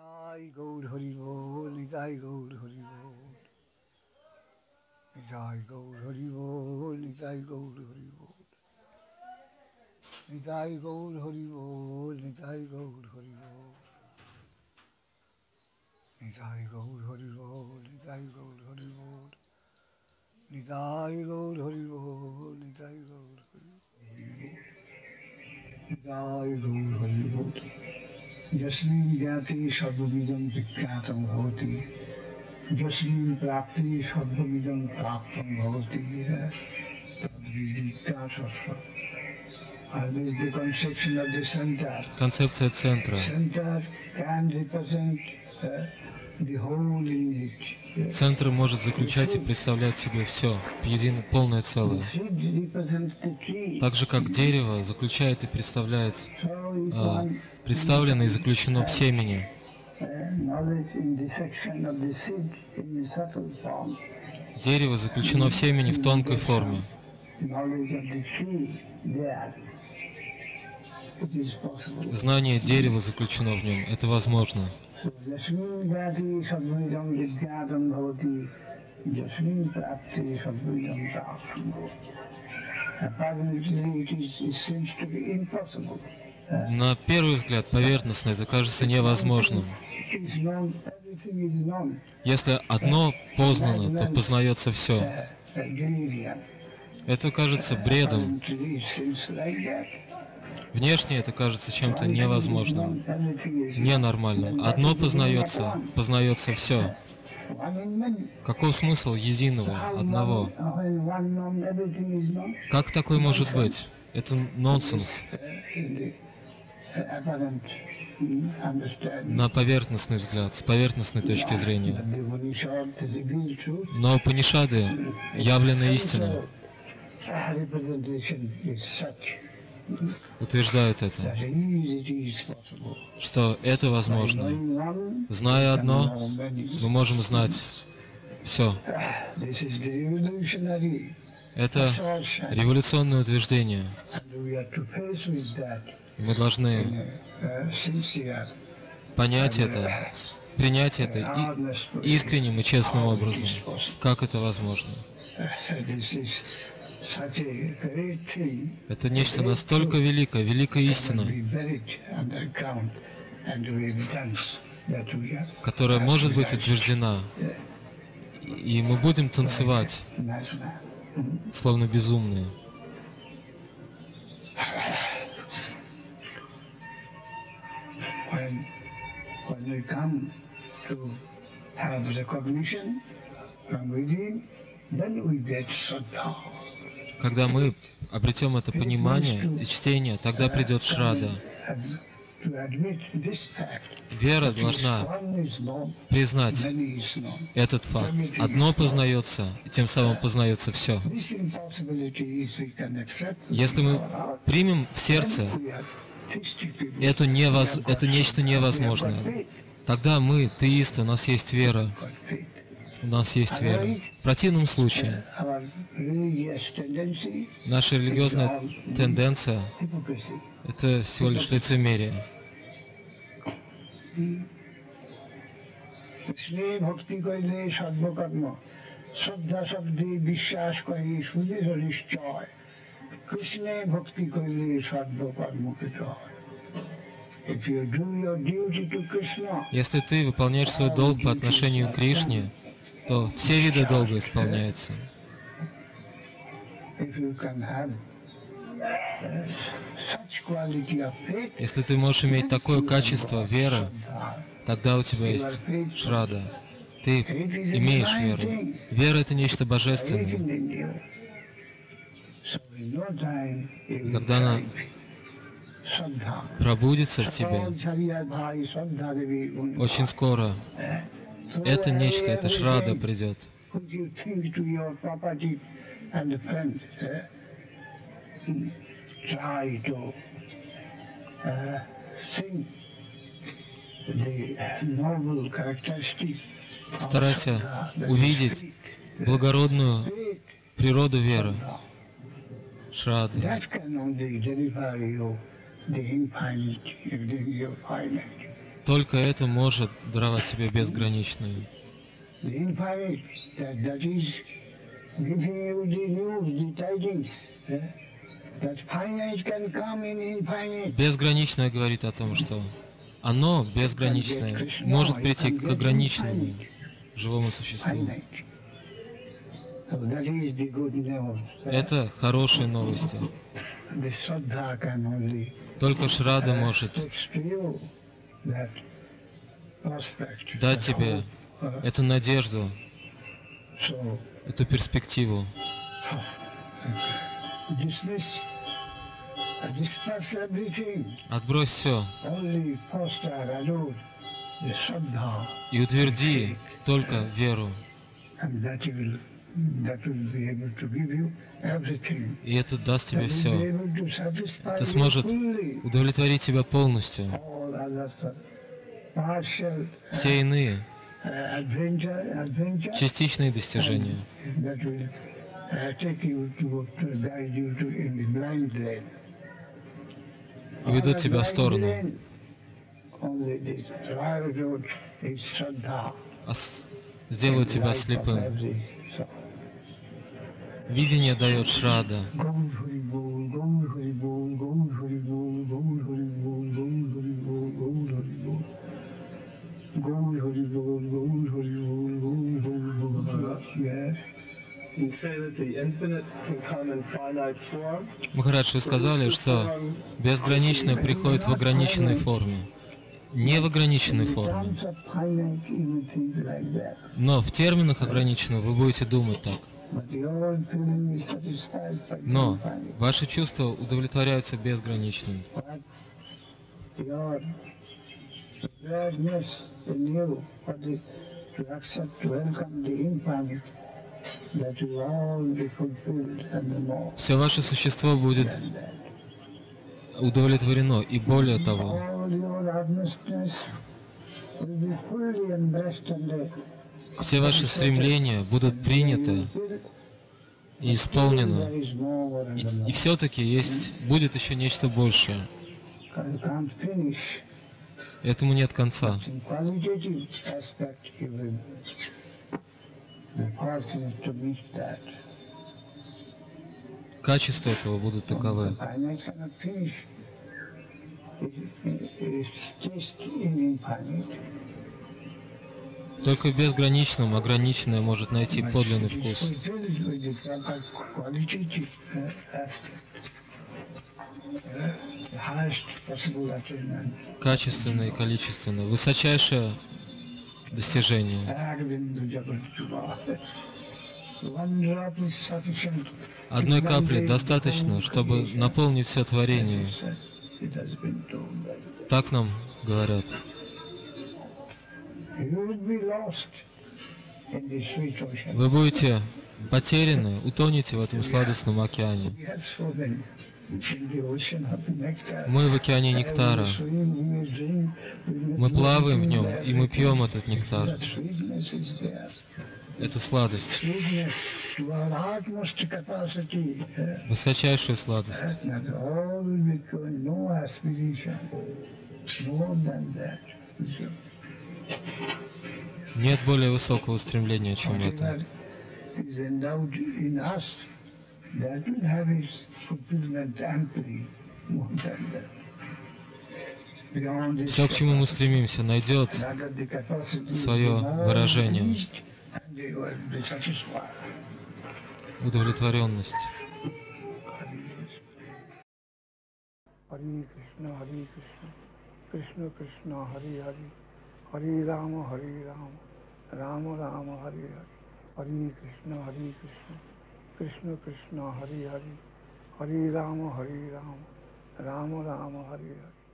Nitai Gaur Hari Bol, Nitai Gaur Hari Bol, Nitai Gaur Hari Bol, Nitai Gaur Hari Bol, Nitai Gaur Hari Bol, Nitai Gaur Hari Bol, Nitai Gaur Hari Bol, Nitai Gaur Hari Bol, Nitai Gaur Hari Bol, Nitai Gaur Hari Bol, Nitai Gaur Hari Bol. Jasmin Gyati Sarvabidam Vikyatam Bhavati, Jasmin Prapti Sarvabidam Praptam Bhavati, Tadvidita Sasva. This is the conception of the center. Концепция центра. Center can represent the whole image. Центр может заключать и представлять себе все, единое, полное целое. Так же, как дерево заключает и представляет представлено и заключено в семени. Дерево заключено в семени в тонкой форме. Знание дерева заключено в нем. Это возможно. На первый взгляд, поверхностно, это кажется невозможным. Если одно познано, то познается все. Это кажется бредом. Внешне это кажется чем-то невозможным, ненормальным. Одно познается, познается все. Каков смысл единого, одного? Как такое может быть? Это нонсенс. На поверхностный взгляд, с поверхностной точки зрения. Но Упанишады явлена истина. Утверждают это, что это возможно. Зная одно, мы можем знать все. Это революционное утверждение. Мы должны понять это, принять это искренним и честным образом. Как это возможно? Это нечто настолько великое, великая истина, которая может быть утверждена. И мы будем танцевать, словно безумные. Когда мы обретем это понимание и чтение, тогда придет Шрада. Вера должна признать этот факт. Одно познается, и тем самым познается все. Если мы примем в сердце это нечто невозможное, тогда мы, теисты, у нас есть вера. У нас есть вера. В противном случае наша религиозная тенденция – это всего лишь лицемерие. Если ты выполняешь свой долг по отношению к Кришне, то все виды долга исполняются. Если ты можешь иметь такое качество веры, тогда у тебя есть Шрада. Ты имеешь веру. Вера — это нечто божественное. Когда она пробудится в тебе, очень скоро это нечто, это Шрада придет. Старайся увидеть благородную природу веры, Шрады. Только это может даровать тебе безграничную. The infinite, that is giving you the news, the tidings. That finite can come in infinite. Безграничное говорит о том, что оно, безграничное, может прийти к ограниченному живому существу. Finite. So that is the good news. Это хорошие новости. The Shraddha can only Только Шрада может fix to you that prospect. дать that тебе hope. эту надежду, So эту перспективу. discuss everything. Отбрось все Only foster, adore the Shraddha, и утверди только веру. and that will be able to give you everything. И это даст тебе That will be все. able to satisfy Это you сможет fully. удовлетворить тебя полностью. All others are partial Все иные, adventure частичные достижения, that will take you to guide you to in the blind lane. ведут тебя в Blind сторону, lane, only this royal road is Shraddha. сделают тебя слепым. Видение дает Шрада. Махарадж, вы сказали, что безграничное приходит в ограниченной форме. Не в ограниченной форме. Но в терминах ограниченного вы будете думать так. Но ваши чувства удовлетворяются безграничным. Все ваше существо будет удовлетворено, и более того, все ваши стремления будут приняты и исполнены. И все-таки будет еще нечто большее. Этому нет конца. Качества этого будут таковы. Только в безграничном ограниченное может найти подлинный вкус. Качественно и количественно. Высочайшее достижение. Одной капли достаточно, чтобы наполнить все творение. Так нам говорят. Вы будете потеряны, утонете в этом сладостном океане. Мы в океане нектара. Мы плаваем в нем, и мы пьем этот нектар. Эту сладость. Высочайшую сладость. Нет более высокого стремления, чем это. Все, к чему мы стремимся, найдет свое выражение. Удовлетворенность. Харе Кришна, Кришна Кришна, Харе Харе, Харе Рама, Рама Рама, Харе Харе. Харе Кришна, Кришна Кришна, Харе Харе, Харе Рама, Рама Рама, Харе Харе.